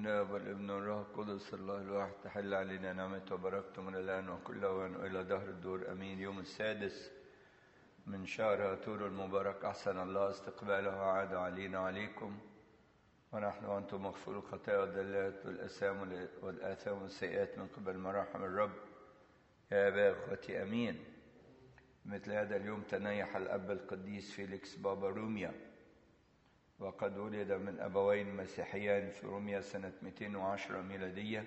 من الآب والابن والروح القدس الله الواحد تحل علينا نعمته وبركته من الآن وكل أوان وإلى دهر الدور أمين. يوم السادس من شهر هاتور المبارك أحسن الله استقباله وعاد علينا وعليكم، ونحن وأنتم مغفور الخطايا والدلات والآثام والسيئات من قبل مراحم الرب يا أبا إخوتي أمين. مثل هذا اليوم تنيح الأب القديس فيليكس بابا روميا، وقد ولد من أبوين مسيحيين في روميا سنة 210 ميلادية،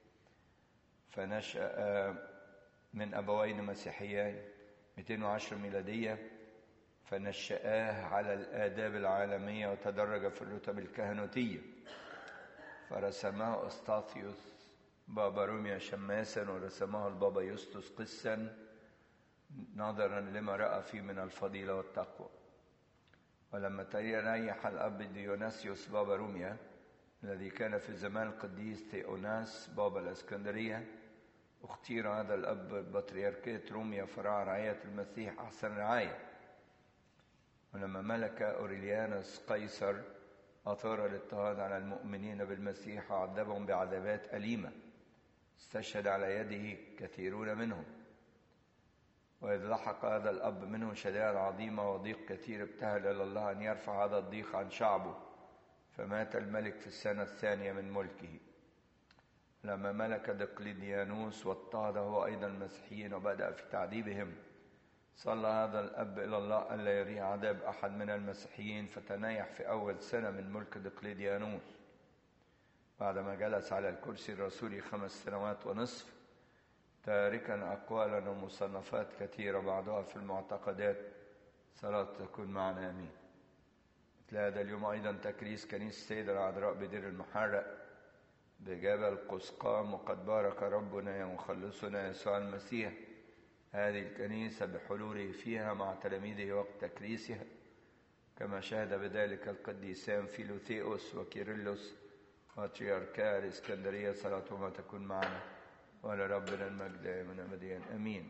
فنشأ من أبوين مسيحيين 210 ميلادية، فنشأه على الآداب العالمية وتدرج في الرتب الكهنوتية، فرسمه أسطاثيوس بابا روميا شماسا، ورسمه البابا يوستوس قسا نظرا لما رأى فيه من الفضيلة والتقوى. ولما تريح الأب ديوناسيوس بابا روميا الذي كان في زمان القديس ثيوناس بابا الإسكندرية، اختير هذا الأب بطريركية روميا فرعى رعاية المسيح أحسن رعاية. ولما ملك أوريليانوس قيصر أثار الاضطهاد على المؤمنين بالمسيح وعذبهم بعذابات أليمة، استشهد على يده كثيرون منهم. وإذ لحق هذا الأب منه شدائد عظيمة وضيق كثير، ابتهل إلى الله أن يرفع هذا الضيق عن شعبه، فمات الملك في السنة الثانية من ملكه. لما ملك دقلديانوس واضطهد هو أيضا المسيحيين وبدأ في تعذيبهم، صلى هذا الأب إلى الله ألا يريه عذاب أحد من المسيحيين، فتنيح في أول سنة من ملك دقلديانوس بعدما جلس على الكرسي الرسولي 5 سنوات ونصف، تاركا أقوالا ومصنفات كثيرة بعضها في المعتقدات. صلاة تكون معنا آمين. مثل هذا اليوم أيضا تكريس كنيسة السيدة العذراء بدير المحرق بجبل قسقام، وقد بارك ربنا ومخلصنا يسوع المسيح هذه الكنيسة بحلوله فيها مع تلاميذه وقت تكريسها، كما شهد بذلك القديسان فيلوثيوس وكيرلس بطريركا الإسكندرية. صلاتهما تكون معنا ولربنا المجد من أبديا آمين.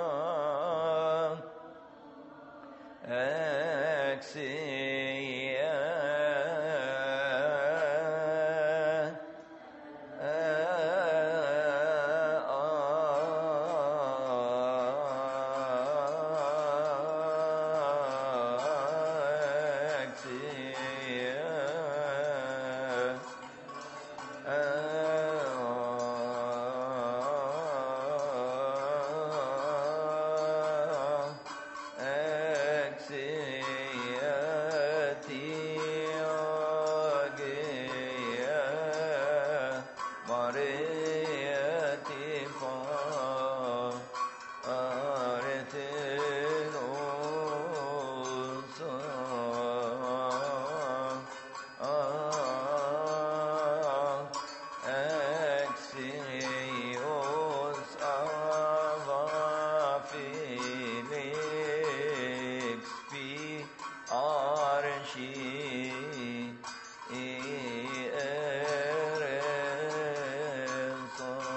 أكسيا